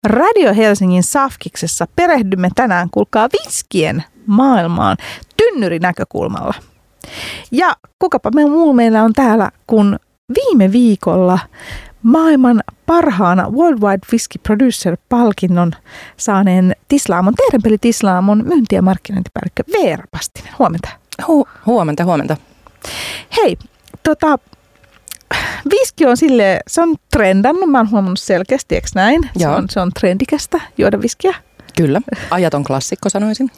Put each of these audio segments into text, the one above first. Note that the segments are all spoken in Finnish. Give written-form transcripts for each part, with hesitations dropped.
Radio Helsingin Safkiksessa perehdymme tänään, kuulkaa, viskien maailmaan tynnyrinäkökulmalla. Ja kukapa meillä on täällä, kun viime viikolla maailman parhaana Worldwide Whisky Producer-palkinnon saaneen Terempeli Tislaamon myynti- ja markkinointipäällikkö Veera Pastinen. Huomenta. Huomenta. Hei, viski on silleen, se on trendannut, mä oon huomannut selkeästi, eikö näin? Se on trendikästä juoda viskiä. Kyllä, ajaton klassikko sanoisin.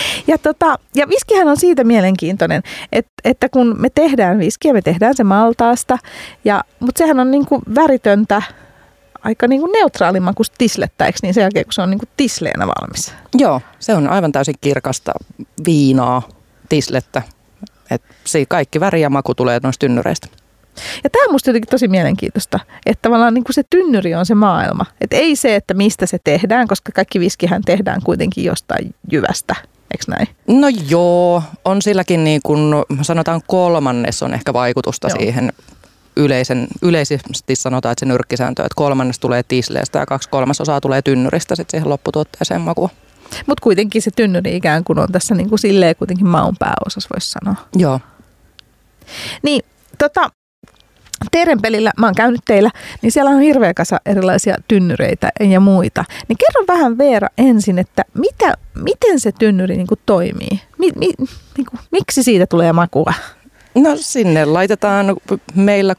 Ja viskihän on siitä mielenkiintoinen, että kun me tehdään viskiä, me tehdään se maltaasta, mutta sehän on niinku väritöntä, aika niinku neutraalimakuista tislettä, eikö niin sen jälkeen, kun se on niinku tisleenä valmis? Joo, se on aivan täysin kirkasta viinaa, tislettä. Kaikki väri ja maku tulee noista tynnyreistä. Ja tämä on musta jotenkin tosi mielenkiintoista, että tavallaan niin kuin se tynnyri on se maailma. Että ei se, että mistä se tehdään, koska kaikki viskihän tehdään kuitenkin jostain jyvästä, eikö näin? No joo, on silläkin niin kuin sanotaan 1/3 on ehkä vaikutusta siihen yleisesti sanotaan, että se nyrkkisääntö, että 1/3 tulee tisleestä ja 2/3 tulee tynnyristä sitten siihen lopputuotteeseen makuun. Mutta kuitenkin se tynnyri ikään kuin on tässä niin kuin silleen kuitenkin maun pääosassa, voisi sanoa. Joo. Niin, Terempelillä, mä oon käynyt teillä, niin siellä on hirveä kasa erilaisia tynnyreitä ja muita. Niin kerro vähän Veera ensin, että miten se tynnyri niin kuin toimii? Miksi siitä tulee makua? No sinne laitetaan meillä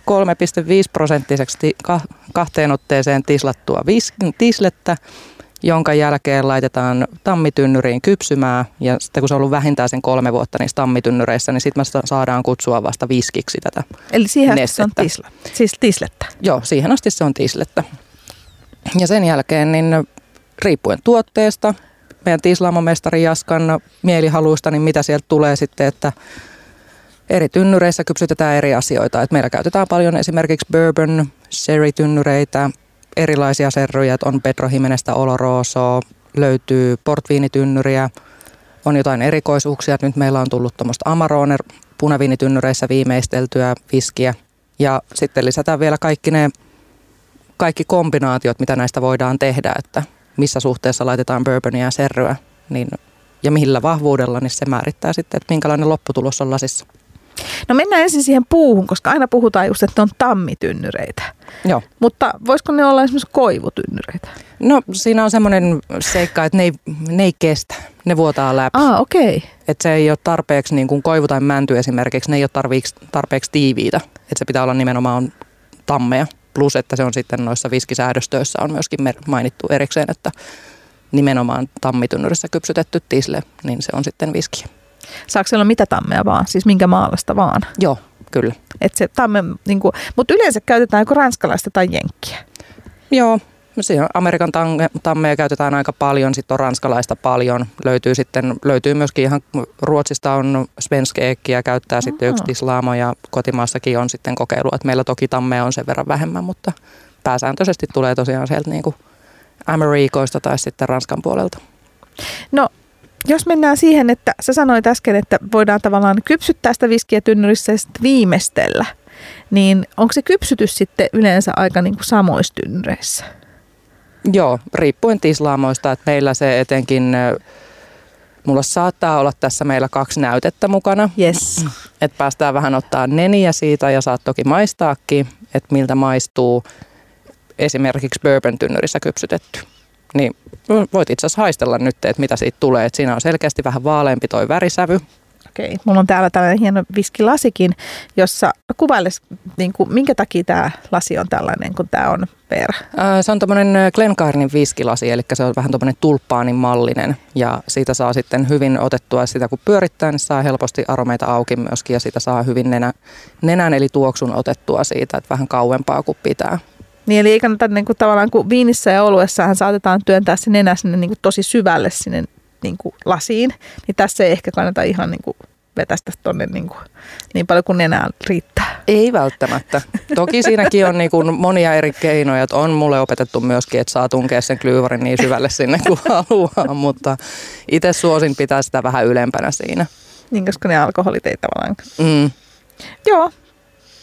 63,5% kahteen otteeseen tislattua tislettä, jonka jälkeen laitetaan tammitynnyriin kypsymään. Ja sitten kun se on ollut vähintään sen 3 vuotta niissä tammitynnyreissä, niin sitten me saadaan kutsua vasta viskiksi tätä nestettä. Eli siihen asti se on tislettä? Joo, siihen asti se on tislettä. Ja sen jälkeen, niin riippuen tuotteesta, meidän tislaamomestari Jaskan mielihaluista, niin mitä sieltä tulee sitten, että eri tynnyreissä kypsytetään eri asioita. Et meillä käytetään paljon esimerkiksi bourbon, sherry-tynnyreitä, erilaisia serryjä, on Pedro Jimeneztä Olorosoa, löytyy portviinitynnyriä, on jotain erikoisuuksia. Nyt meillä on tullut tuommoista Amarone punaviinitynnyreissä viimeisteltyä viskiä. Ja sitten lisätään vielä kaikki kombinaatiot, mitä näistä voidaan tehdä, että missä suhteessa laitetaan bourbonia ja serryä ja millä vahvuudella, niin se määrittää sitten, että minkälainen lopputulos on lasissa. No mennään ensin siihen puuhun, koska aina puhutaan just, että on tammitynnyreitä. Joo. Mutta voisiko ne olla esimerkiksi koivutynnyreitä? No siinä on semmoinen seikka, että ne ei kestä. Ne vuotaa läpi. Okei. Okay. Että se ei ole tarpeeksi, niin kuin koivu tai mänty esimerkiksi, ne ei ole tarpeeksi tiiviitä. Että se pitää olla nimenomaan tammeja. Plus, että se on sitten noissa viskisäädöstöissä on myöskin mainittu erikseen, että nimenomaan tammitynnyrissä kypsytetty tisle, niin se on sitten viskiä. Saako siellä olla mitä tammeja vaan? Siis minkä maalasta vaan? Joo, kyllä. Et se tamme, niinku, mutta yleensä käytetään joko ranskalaista tai jenkkiä. Joo. Siinä Amerikan tammeja käytetään aika paljon, sitten on ranskalaista paljon. Löytyy myöskin ihan Ruotsista on Svenskeekkiä, käyttää sitten yksi tislaamo ja kotimaassakin on sitten kokeilu, että meillä toki tammeja on sen verran vähemmän, mutta pääsääntöisesti tulee tosiaan sieltä niinku Amerikoista tai sitten Ranskan puolelta. No, jos mennään siihen, että sä sanoit äsken, että voidaan tavallaan kypsyttää sitä viskiä tynnyrissä ja sitten viimeistellä, niin onko se kypsytys sitten yleensä aika niin kuin samoissa tynnyreissä? Joo, riippuen tislaamoista, että meillä se etenkin, mulla saattaa olla tässä meillä 2 näytettä mukana. Yes. Että päästään vähän ottaa neniä siitä ja saat toki maistaakin, että miltä maistuu esimerkiksi bourbon-tynnyrissä kypsytetty. Niin voit itse asiassa haistella nyt, että mitä siitä tulee. Että siinä on selkeästi vähän vaaleampi toi värisävy. Okei, mulla on täällä tällainen hieno viskilasikin, jossa kuvailisi, niin kuin, minkä takia tämä lasi on tällainen, kun tämä on Veera. Se on tommoinen Glencairnin viskilasi, eli se on vähän tommoinen tulppaanin mallinen. Ja siitä saa sitten hyvin otettua sitä, kun pyörittää, niin saa helposti aromeita auki myöskin. Ja siitä saa hyvin nenän eli tuoksun otettua siitä, että vähän kauempaa kuin pitää. Niin, eli ei kannata niin kuin, tavallaan, kun viinissä ja oluessahan saatetaan työntää se nenä sinne niin kuin, tosi syvälle sinne niin kuin lasiin, niin tässä ei ehkä kannata ihan niin kuin vetästä tuonne niin paljon kuin nenään riittää. Ei välttämättä. Toki siinäkin on niin kuin monia eri keinoja, että on mulle opetettu myöskin, että saa tunkea sen klyyvarin niin syvälle sinne kuin haluaa, mutta itse suosin pitää sitä vähän ylempänä siinä. Niin, koska ne alkoholit ei tavallaan. Mm. Joo.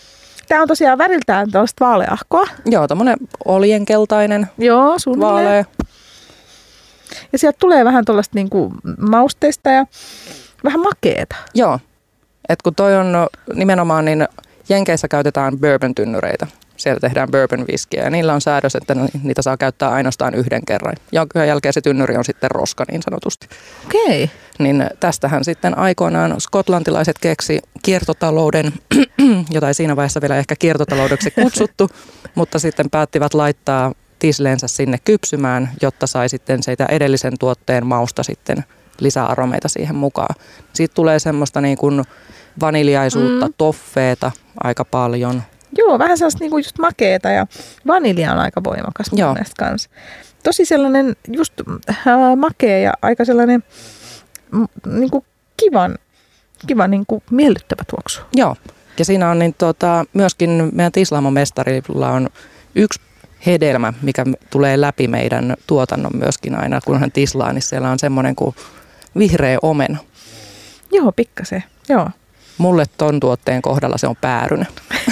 Tämä on tosiaan väriltään tällaista vaaleahkoa. Joo, tommoinen oljenkeltainen. Joo, suunnilleen. Vaalea. Ja sieltä tulee vähän tuollaista niinku mausteista ja vähän makeeta. Joo, että kun toi on nimenomaan, niin Jenkeissä käytetään bourbon-tynnyreitä. Siellä tehdään bourbon-viskiä ja niillä on säädös, että niitä saa käyttää ainoastaan yhden kerran. Jonka jälkeen se tynnyri on sitten roska niin sanotusti. Okei. Niin tästähän sitten aikoinaan skotlantilaiset keksi kiertotalouden, jota ei siinä vaiheessa vielä ehkä kiertotaloudeksi kutsuttu, mutta sitten päättivät laittaa tisleensä sinne kypsymään, jotta sai sitten siitä edellisen tuotteen mausta sitten lisäaromeita siihen mukaan. Siitä tulee semmoista niin kuin vaniljaisuutta, toffeeta aika paljon. Joo, vähän sellaista niinku just makeeta ja vanilja on aika voimakas mun mielestä kanssa. Tosi sellainen just makea ja aika sellainen niinku kiva niinku miellyttävä tuoksu. Joo, ja siinä on niin myöskin meidän tislaamomestarilla on yksi hedelmä, mikä tulee läpi meidän tuotannon myöskin aina, kun hän tislaa, niin siellä on semmoinen kuin vihreä omena. Joo, pikkasen, joo. Mulle ton tuotteen kohdalla se on päärynen.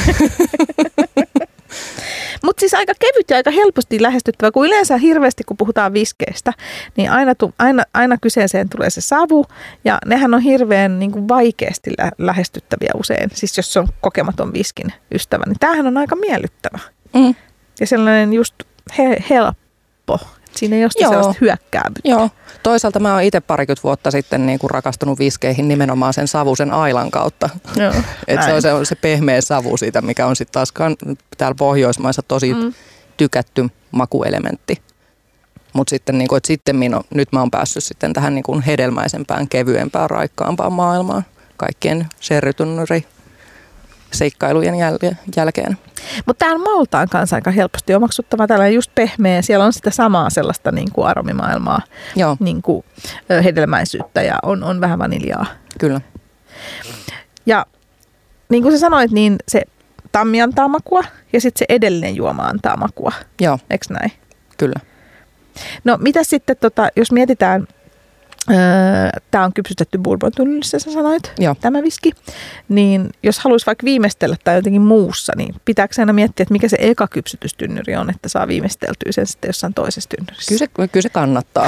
Mutta siis aika kevyt ja aika helposti lähestyttävä, kun yleensä hirveästi kun puhutaan viskeistä, niin aina kyseeseen tulee se savu ja nehän on hirveän niin kuin vaikeasti lähestyttäviä usein. Siis jos se on kokematon viskin ystävä, niin tämähän on aika miellyttävä. Mm. Ja sellainen just helppo. Siinä ei ole sellaista hyökkäävyyttä. Joo. Toisaalta mä oon itse parikymmentä vuotta sitten niin kuin rakastunut viskeihin nimenomaan sen savusen ailan kautta. Että se on se pehmeä savu siitä, mikä on sitten taas täällä Pohjoismaissa tosi tykätty makuelementti. Mutta sitten, niin kuin, nyt mä oon päässyt sitten tähän niin kuin hedelmäisempään, kevyempään, raikkaampaan maailmaan kaikkien sherrytynnyri seikkailujen jälkeen. Mutta tämä on maultaan kanssa aika helposti omaksuttava. Tällainen just pehmeä. Siellä on sitä samaa sellaista niin kuin aromimaailmaa, niin kuin hedelmäisyyttä ja on vähän vaniljaa. Kyllä. Ja niin kuin sä sanoit, niin se tammi antaa makua ja sitten se edellinen juoma antaa makua. Joo. Eikö näin? Kyllä. No mitä sitten, jos mietitään, tämä on kypsytetty bourbon-tynnyrissä, sä sanoit, tämä viski. Niin jos haluaisi vaikka viimeistellä tai jotenkin muussa, niin pitääkö aina miettiä, että mikä se eka kypsytystynnyri on, että saa viimeisteltyä sen sitten jossain toisessa tynnyrissä? Kyllä se kannattaa.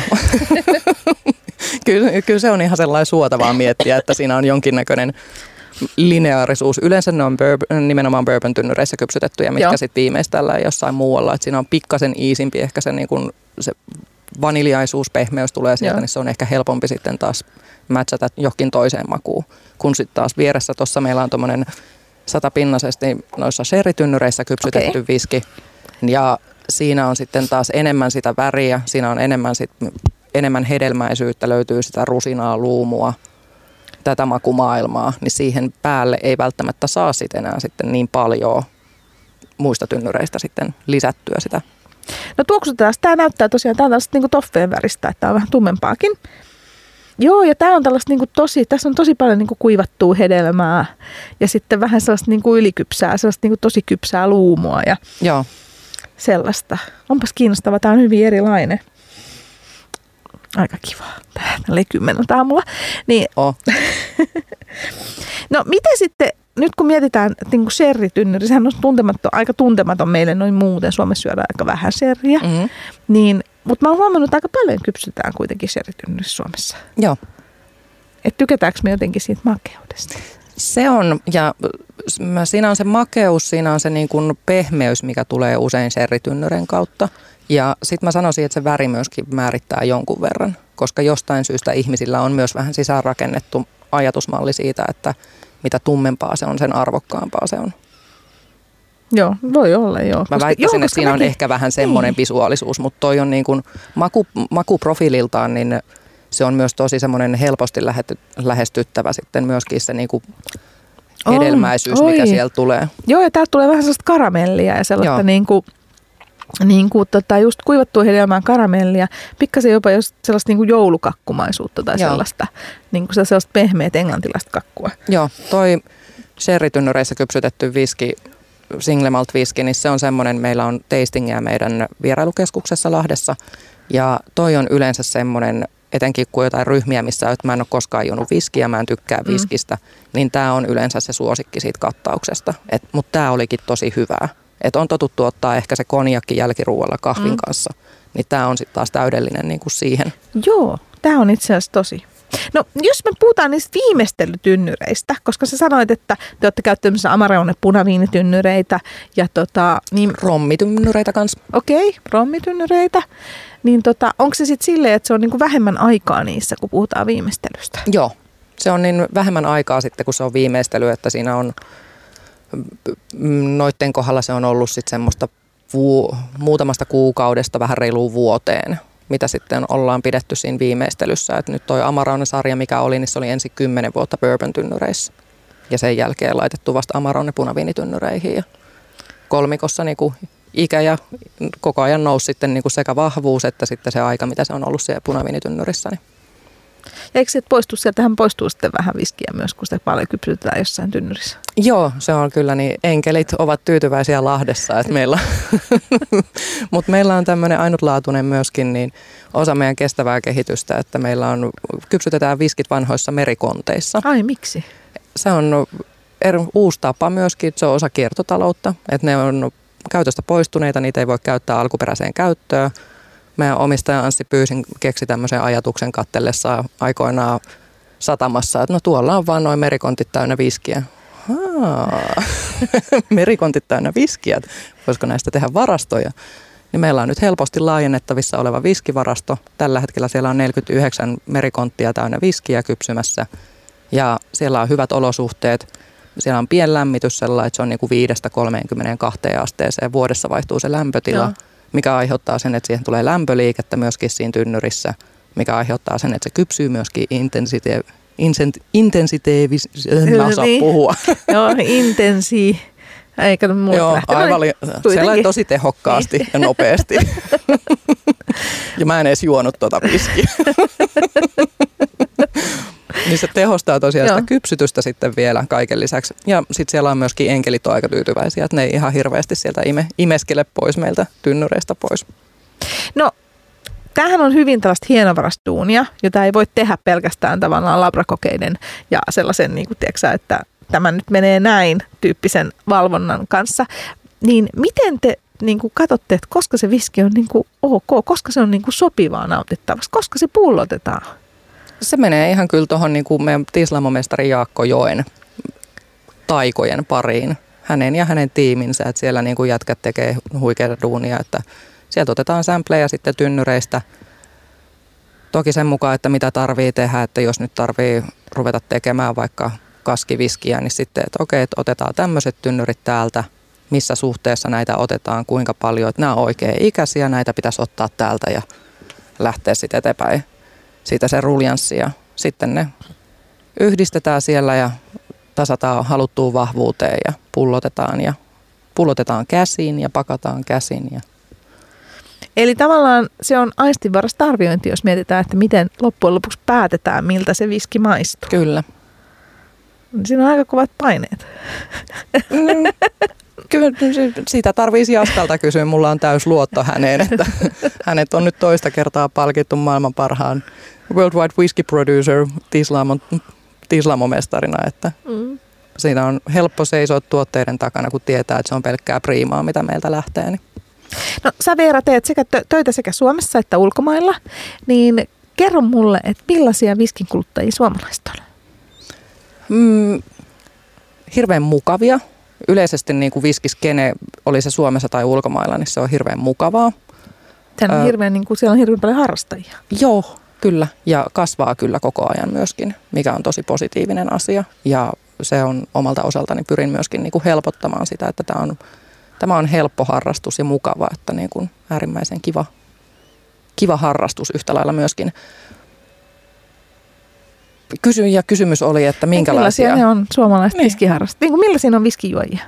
kyllä se on ihan sellainen suotavaa miettiä, että siinä on jonkinnäköinen lineaarisuus. Yleensä ne on nimenomaan bourbon-tynnyreissä kypsytettyjä, mitkä sitten viimeistellään jossain muualla. Että siinä on pikkasen iisimpi ehkä se, niin kun se vaniljaisuus, pehmeys tulee sieltä, niin se on ehkä helpompi sitten taas matchata johonkin toiseen makuun. Kun sitten taas vieressä tuossa meillä on tuommoinen 100-pinnaisesti noissa sherrytynnyreissä kypsytetty viski. Ja siinä on sitten taas enemmän sitä väriä, siinä on enemmän hedelmäisyyttä, löytyy sitä rusinaa, luumua, tätä makumaailmaa, niin siihen päälle ei välttämättä saa sitten enää sitten niin paljon muista tynnyreistä sitten lisättyä sitä. No tuoksutetaan. Tämä näyttää tosiaan, tämä on tällaista niin toffeen väristä, että tämä on vähän tummempaakin. Joo, ja tämä on tällaista niin tässä on tosi paljon niin kuivattua hedelmää ja sitten vähän sellaista niin ylikypsää, sellaista niin tosi kypsää luumua ja sellaista. Onpas kiinnostavaa, tämä on hyvin erilainen. Aika kivaa. Täällä 10 aamulla. Niin. No miten sitten, nyt kun mietitään niin sherrytynnyri, sehän on aika tuntematon meille noin muuten. Suomessa syödään aika vähän sherryä. Niin, mutta mä oon huomannut, että aika paljon kypsytään kuitenkin sherrytynnyrissä Suomessa. Joo. Että tykätäänkö me jotenkin siitä makeudesta? Se on, ja siinä on se makeus, siinä on se niin kuin pehmeys, mikä tulee usein sherrytynnyrin kautta. Ja sitten mä sanoisin, että se väri myöskin määrittää jonkun verran, koska jostain syystä ihmisillä on myös vähän sisäänrakennettu ajatusmalli siitä, että mitä tummempaa se on, sen arvokkaampaa se on. Joo, voi olla joo. Mä väittäisin, että siinä on ehkä vähän semmoinen visuaalisuus, mutta toi on niin kuin makuprofiililtaan, niin se on myös tosi semmoinen helposti lähestyttävä sitten myöskin se niin kuin hedelmäisyys, mikä sieltä tulee. Joo, ja täältä tulee vähän sellaista karamellia ja sellaista just kuivattua hedelmää karamellia, pikkasen jopa sellaista niin kuin joulukakkumaisuutta tai sellaista, niin kuin sellaista pehmeät englantilaista kakkua. Joo, toi sherrytynnyreissä kypsytetty viski, single malt viski, niin se on semmoinen, meillä on tastingia meidän vierailukeskuksessa Lahdessa ja toi on yleensä semmoinen etenkin kun jotain ryhmiä, missä mä en ole koskaan juonut viskiä, mä en tykkää viskistä, niin tämä on yleensä se suosikki siitä kattauksesta. Mutta tämä olikin tosi hyvää. Että on totuttu ottaa ehkä se konjakki jälkiruualla kahvin kanssa, niin tämä on sitten taas täydellinen niin kuin siihen. Joo, tämä on itse asiassa tosi. No, jos me puhutaan niistä viimeistelytynnyreistä, koska sä sanoit, että te olette käyttämässä Amarone punaviinitynnyreitä ja niin rommitynnyreitä kanssa. Okei, rommitynnyreitä. Niin onko se sitten silleen, että se on niinku vähemmän aikaa niissä, kun puhutaan viimeistelystä? Joo, se on niin vähemmän aikaa sitten, kun se on viimeistely, että siinä on noitten kohdalla se on ollut sitten semmoista muutamasta kuukaudesta vähän reiluun vuoteen, mitä sitten ollaan pidetty siinä viimeistelyssä. Et nyt toi Amarone-sarja, mikä oli, niin se oli ensin 10 vuotta bourbon-tynnyreissä. Ja sen jälkeen laitettu vasta Amarone punaviinitynnyreihin. Ja kolmikossa niinku ikä ja koko ajan nousi sitten niinku sekä vahvuus että sitten se aika, mitä se on ollut siellä punaviinitynnyrissä. Niin. Ja eikö se poistu? Sieltähän poistuu sitten vähän viskiä myös, kun sitä paljon kypsytetään jossain tynnyrissä. Joo, se on kyllä niin. Enkelit ovat tyytyväisiä Lahdessa, että meillä mutta meillä on tämmöinen ainutlaatuinen myöskin niin osa meidän kestävää kehitystä, että meillä on, kypsytetään viskit vanhoissa merikonteissa. Ai, miksi? Se on uusi tapa myöskin, se on osa kiertotaloutta, että ne on käytöstä poistuneita, niitä ei voi käyttää alkuperäiseen käyttöön. Meidän omistaja Anssi Pyysin keksi tämmöisen ajatuksen katsellessa aikoinaan satamassa, että no tuolla on vaan noin merikontit täynnä viskiä. Merikontit täynnä viskiä, voisiko näistä tehdä varastoja? Niin meillä on nyt helposti laajennettavissa oleva viskivarasto. Tällä hetkellä siellä on 49 merikonttia täynnä viskiä kypsymässä ja siellä on hyvät olosuhteet. Siellä on pienlämmitys sellainen, että se on niin kuin 5-32 asteeseen. Vuodessa vaihtuu se lämpötila. Joo. Mikä aiheuttaa sen, että siihen tulee lämpöliikettä myöskin siinä tynnyrissä, mikä aiheuttaa sen, että se kypsyy myöskin mä osaan puhua. Joo, eikä mulle joo, aivan sellainen tosi tehokkaasti ja nopeasti. Ja mä en edes juonut tuota viskiä. Niin se tehostaa tosiaan sitä kypsytystä sitten vielä kaiken lisäksi. Ja sitten siellä on myöskin enkelit aika tyytyväisiä, että ne ei ihan hirveästi sieltä imeskele pois meiltä tynnyreistä pois. No, tämähän on hyvin tällaista hienovarastuunia, jota ei voi tehdä pelkästään tavallaan labrakokeiden ja sellaisen, niin kuin tiedätkö, että tämä nyt menee näin tyyppisen valvonnan kanssa. Niin miten te niin kuin katsotte, että koska se viski on niin kuin ok, koska se on niin kuin sopivaa nautittavaksi, koska se pullotetaan? Se menee ihan kyllä tuohon niin kuin meidän tislaamomestari Jaakko Joen taikojen pariin. Hänen ja hänen tiiminsä, että siellä niin kuin jätkät tekee huikeaa duunia, että sieltä otetaan sampleja sitten tynnyreistä. Toki sen mukaan, että mitä tarvii tehdä, että jos nyt tarvii ruveta tekemään vaikka kaskiviskiä, niin sitten, että okei, että otetaan tämmöiset tynnyrit täältä, missä suhteessa näitä otetaan, kuinka paljon, että nämä on oikein ikäisiä, näitä pitäisi ottaa täältä ja lähteä sitten eteenpäin. Siitä se ruljanssi ja sitten ne yhdistetään siellä ja tasataan haluttuun vahvuuteen ja pullotetaan käsin ja pakataan käsin. Ja. Eli tavallaan se on aistinvarasta arviointi, jos mietitään, että miten loppujen lopuksi päätetään, miltä se viski maistuu. Kyllä. Siinä on aika kovat paineet. Kyllä siitä tarvitsisi Askalta kysyä. Mulla on täys luotto häneen, että hänet on nyt toista kertaa palkittu maailman parhaan Worldwide Whiskey Producer tislaamomestarina. Että siinä on helppo seisoa tuotteiden takana, kun tietää, että se on pelkkää priimaa, mitä meiltä lähtee. Niin. No sä Veera teet töitä sekä Suomessa että ulkomailla, niin kerro mulle, että millaisia viskin kuluttajia suomalaiset on? Hirveän mukavia. Yleisesti niin kuin viskiskene, oli se Suomessa tai ulkomailla, niin se on hirveän mukavaa. Siellä on hirveän paljon harrastajia. Joo, kyllä. Ja kasvaa kyllä koko ajan myöskin, mikä on tosi positiivinen asia. Ja se on omalta osaltani pyrin myöskin niin kuin helpottamaan sitä, että tämä on helppo harrastus ja mukava, että niin kuin äärimmäisen kiva harrastus yhtä lailla myöskin. Kysymys oli, että minkälaisia... Millaisia ne on suomalaiset viskiharrastajat? Niin millaisia on viskijuojia?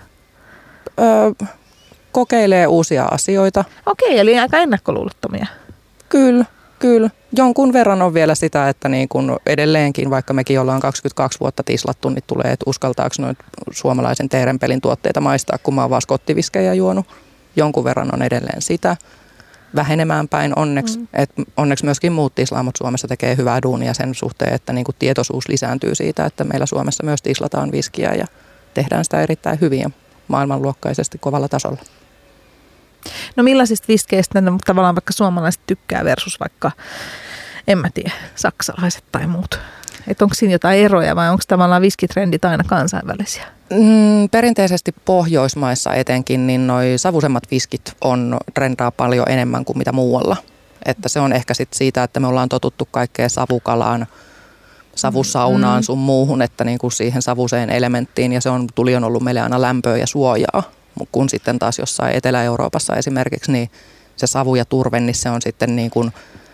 Kokeilee uusia asioita. Okei, eli aika ennakkoluulottomia. Kyllä. Jonkun verran on vielä sitä, että niin kun edelleenkin, vaikka mekin ollaan 22 vuotta tislattu, niin tulee, että uskaltaako noita suomalaisen teerenpelin tuotteita maistaa, kun mä oon vaan skottiviskejä juonut. Jonkun verran on edelleen sitä. vähenemään päin onneksi. Onneksi myöskin muut tislaamot Suomessa tekee hyvää duunia sen suhteen, että niin kuin tietoisuus lisääntyy siitä, että meillä Suomessa myös tislataan viskiä ja tehdään sitä erittäin hyvin ja maailmanluokkaisesti kovalla tasolla. No millaisista viskeistä tavallaan vaikka suomalaiset tykkää versus vaikka, en mä tiedä, saksalaiset tai muut? Että onko siinä jotain eroja vai onko tavallaan viskitrendit aina kansainvälisiä? Perinteisesti Pohjoismaissa etenkin, niin noi savusemmat viskit trendaa paljon enemmän kuin mitä muualla. Että se on ehkä sit siitä, että me ollaan totuttu kaikkeen savukalaan, savusaunaan sun muuhun, että niinku siihen savuseen elementtiin. Ja tuli on ollut meille aina lämpöä ja suojaa. Kun sitten taas jossain Etelä-Euroopassa esimerkiksi, niin se savu ja turve, niin se on sitten niin kuin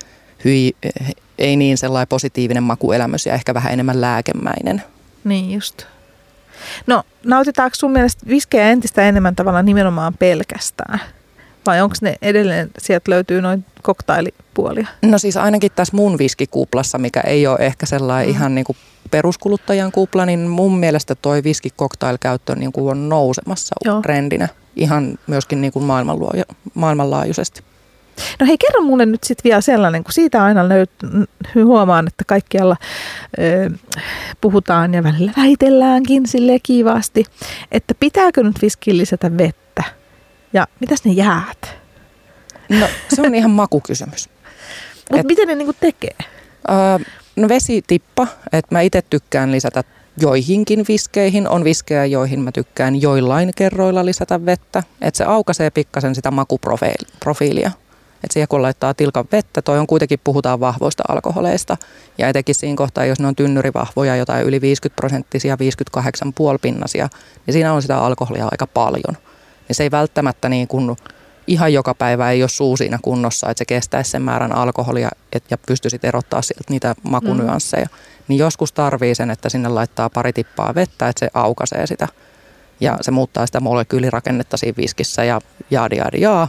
ei niin sellainen positiivinen makuelämys ja ehkä vähän enemmän lääkemäinen. Niin just. No nautitaanko sun mielestä viskejä entistä enemmän tavallaan nimenomaan pelkästään? Vai onko ne edelleen, sieltä löytyy noin koktailipuolia? No siis ainakin tässä mun viskikuplassa, mikä ei ole ehkä sellainen ihan niin kuin peruskuluttajan kupla, niin mun mielestä toi viskikoktailkäyttö niin kuin on nousemassa trendinä ihan myöskin niin kuin maailmanlaajuisesti. No hei, kerro mulle nyt sitten vielä sellainen, kun siitä aina huomaan, että kaikkialla puhutaan ja välillä väitelläänkin silleen kivasti, että pitääkö nyt viskiin lisätä vettä ja mitäs ne jäät? No se on ihan makukysymys. Mutta miten ne niinku tekee? No vesitippa, että mä itse tykkään lisätä joihinkin viskeihin. On viskejä, joihin mä tykkään joillain kerroilla lisätä vettä. Että se aukaisee pikkasen sitä makuprofiilia. Että siihen kun laittaa tilkan vettä, toi on kuitenkin, puhutaan vahvoista alkoholeista. Ja etenkin siinä kohtaa, jos ne on tynnyrivahvoja, jotain yli 50%, 58,5-pinnasia, niin siinä on sitä alkoholia aika paljon. Niin se ei välttämättä niin kuin ihan joka päivä ei ole suu siinä kunnossa, että se kestäisi sen määrän alkoholia ja pystyisit erottaa sieltä niitä makunyansseja. Niin joskus tarvii sen, että sinne laittaa pari tippaa vettä, että se aukaisee sitä. Ja se muuttaa sitä molekyylirakennetta siinä viskissä ja jaa.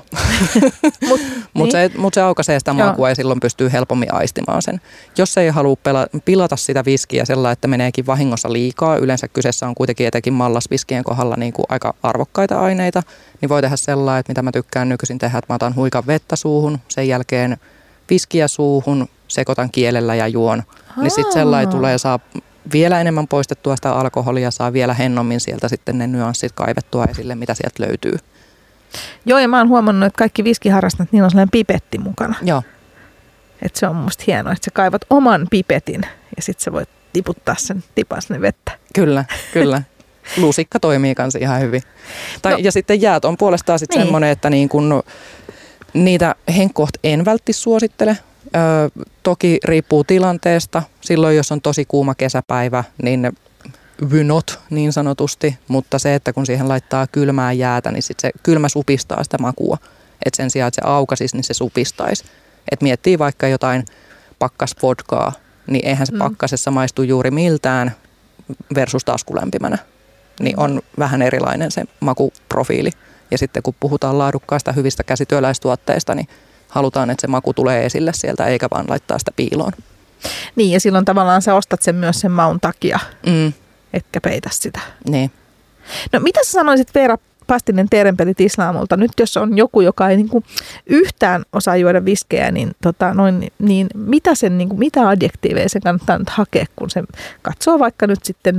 Mutta se aukaisee sitä makua ja silloin pystyy helpommin aistimaan sen. Jos ei halua pilata sitä viskiä sellainen, että meneekin vahingossa liikaa, yleensä kyseessä on kuitenkin etenkin mallasviskien kohdalla niin kuin aika arvokkaita aineita, niin voi tehdä sellainen, että mitä mä tykkään nykyisin tehdä, että mä otan huikan vettä suuhun, sen jälkeen viskiä suuhun, sekoitan kielellä ja juon. Niin sitten sellainen tulee saa vielä enemmän poistettua sitä alkoholia, saa vielä hennommin sieltä sitten ne nyanssit kaivettua esille, mitä sieltä löytyy. Joo, ja mä oon huomannut, että kaikki viskiharrastajat, niillä on sellainen pipetti mukana. Joo. Että se on musta hienoa, että sä kaivat oman pipetin ja sitten sä voit tiputtaa sen tipan sinne vettä. Kyllä. Lusikka toimii kanssa ihan hyvin. Ja sitten jäät on puolestaan sitten semmoinen, että niin kun niitä henkkoht en välttis suosittele. Toki riippuu tilanteesta. Silloin, jos on tosi kuuma kesäpäivä, niin vynot niin sanotusti. Mutta se, että kun siihen laittaa kylmää jäätä, niin sit se kylmä supistaa sitä makua. Että sen sijaan, että se aukaisisi, niin se supistaisi. Että miettii vaikka jotain pakkasvodkaa, niin eihän se pakkasessa maistu juuri miltään versus taskulämpimänä. Niin on vähän erilainen se makuprofiili. Ja sitten kun puhutaan laadukkaista hyvistä käsityöläistuotteista, niin halutaan, että se maku tulee esille sieltä, eikä vaan laittaa sitä piiloon. Niin, ja silloin tavallaan sä ostat sen myös sen maun takia, etkä peitä sitä. Niin. No mitä sä sanoisit, Veera Pastinen Teerenpeli Tislaamolta, nyt jos on joku, joka ei niinku yhtään osaa juoda viskejä, niin mitä adjektiiveja sen kannattaa nyt hakea, kun se katsoo vaikka nyt sitten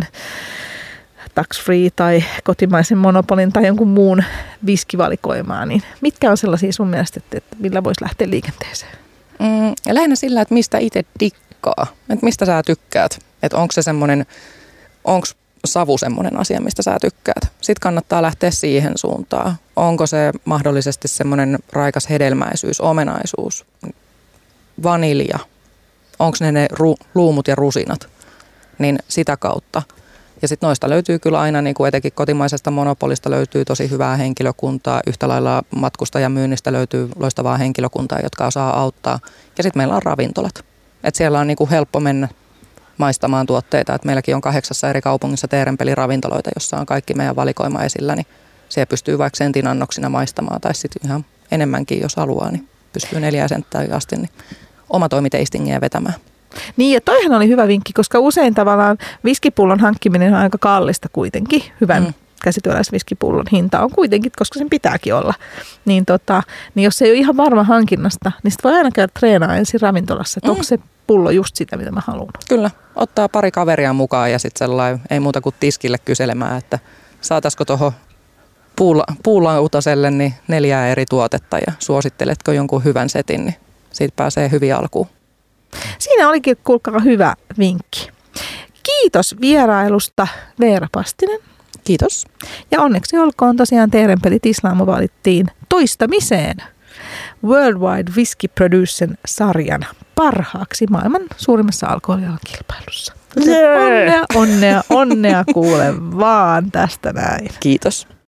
Tax Free tai kotimaisen Monopolin tai jonkun muun viskivalikoimaa, niin mitkä on sellaisia sun mielestä, että millä voisi lähteä liikenteeseen? Lähinnä sillä, että mistä itse dikkaa, että mistä sä tykkäät, että onko se semmoinen, onko savu semmoinen asia, mistä sä tykkäät. Sitten kannattaa lähteä siihen suuntaan. Onko se mahdollisesti semmoinen raikas hedelmäisyys, omenaisuus, vanilja, onko ne luumut ja rusinat, niin sitä kautta. Ja sitten noista löytyy kyllä aina, niin kuin etenkin kotimaisesta Monopolista löytyy tosi hyvää henkilökuntaa. Yhtä lailla matkustajamyynnistä löytyy loistavaa henkilökuntaa, jotka osaa auttaa. Ja sitten meillä on ravintolat. Et siellä on niin kuin helppo mennä maistamaan tuotteita. Et meilläkin on 8 eri kaupungissa Teerenpeli-ravintoloita, jossa on kaikki meidän valikoima esillä. Niin siellä pystyy vaikka sentin annoksina maistamaan tai sitten ihan enemmänkin, jos haluaa, niin pystyy 4 senttiä asti niin omatoimiteistingiä vetämään. Niin, ja toihan oli hyvä vinkki, koska usein tavallaan viskipullon hankkiminen on aika kallista kuitenkin, hyvän käsityöläisviskipullon hinta on kuitenkin, koska sen pitääkin olla. Niin jos ei ole ihan varma hankinnasta, niin sit voi aina käydä treenaa ensin ravintolassa, että onko se pullo just sitä, mitä mä haluan. Kyllä, ottaa pari kaveria mukaan ja sitten sellainen, ei muuta kuin tiskille kyselemään, että saataisiko tuohon puulautaselle niin 4 eri tuotetta ja suositteletko jonkun hyvän setin, niin siitä pääsee hyvin alkuun. Siinä olikin, kuulkaa, hyvä vinkki. Kiitos vierailusta, Veera Pastinen. Kiitos. Ja onneksi olkoon tosiaan Teerenpeli Tislaamo valittiin toistamiseen Worldwide Whisky Producen sarjan parhaaksi maailman suurimmassa alkoholialan kilpailussa. Onnea kuule vaan tästä näin. Kiitos.